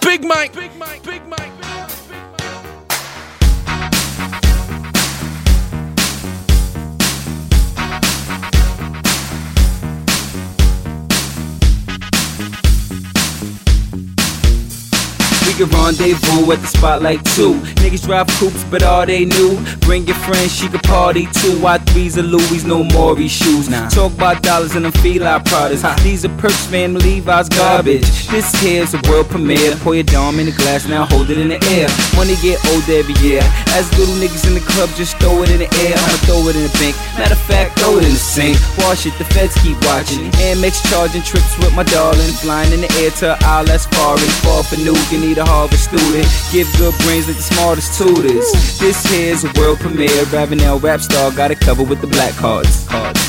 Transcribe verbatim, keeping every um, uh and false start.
Big Mike, Big Mike, Big Mike. We could rendezvous at the spotlight too. Niggas drive coupes, but all they knew, bring your friends, she could party too. Y threes are Louis, no Maury shoes. Nah. Talk about dollars and them Fila products. These are perks, man, Levi's garbage. This here's a world premiere. Pour your dome in the glass, now hold it in the air. Money get older every year. As little niggas in the club, just throw it in the air. I'ma throw it in the bank. Matter of fact, throw it in the sink. Wash it, the feds keep watching. Amex charging trips with my darling. Flying in the air to an isle that's foreign. Fall for new, you need a Harvard student. Give good brains like the smartest tutors. This here's a world premiere. Ravenel rap star got it covered with the black cards. cards.